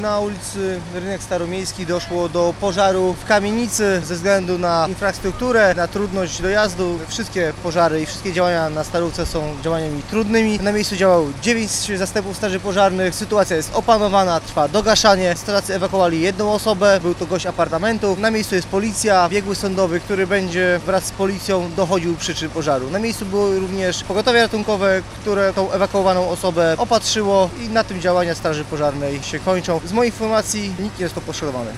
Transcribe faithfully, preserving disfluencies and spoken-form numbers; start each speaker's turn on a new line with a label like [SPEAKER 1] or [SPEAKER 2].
[SPEAKER 1] Na ulicy Rynek Staromiejski doszło do pożaru w kamienicy ze względu na infrastrukturę, na trudność dojazdu. Wszystkie pożary i wszystkie działania na Starówce są działaniami trudnymi. Na miejscu działało dziewięć zastępów straży pożarnych. Sytuacja jest opanowana, trwa dogaszanie. Strażacy ewakuowali jedną osobę, był to gość apartamentu. Na miejscu jest policja, biegły sądowy, który będzie wraz z policją dochodził przyczyn pożaru. Na miejscu było również pogotowie ratunkowe, które tą ewakuowaną osobę opatrzyło i na tym działania straży pożarnej się kończą. Z moich informacji nikt nie został poszkodowany.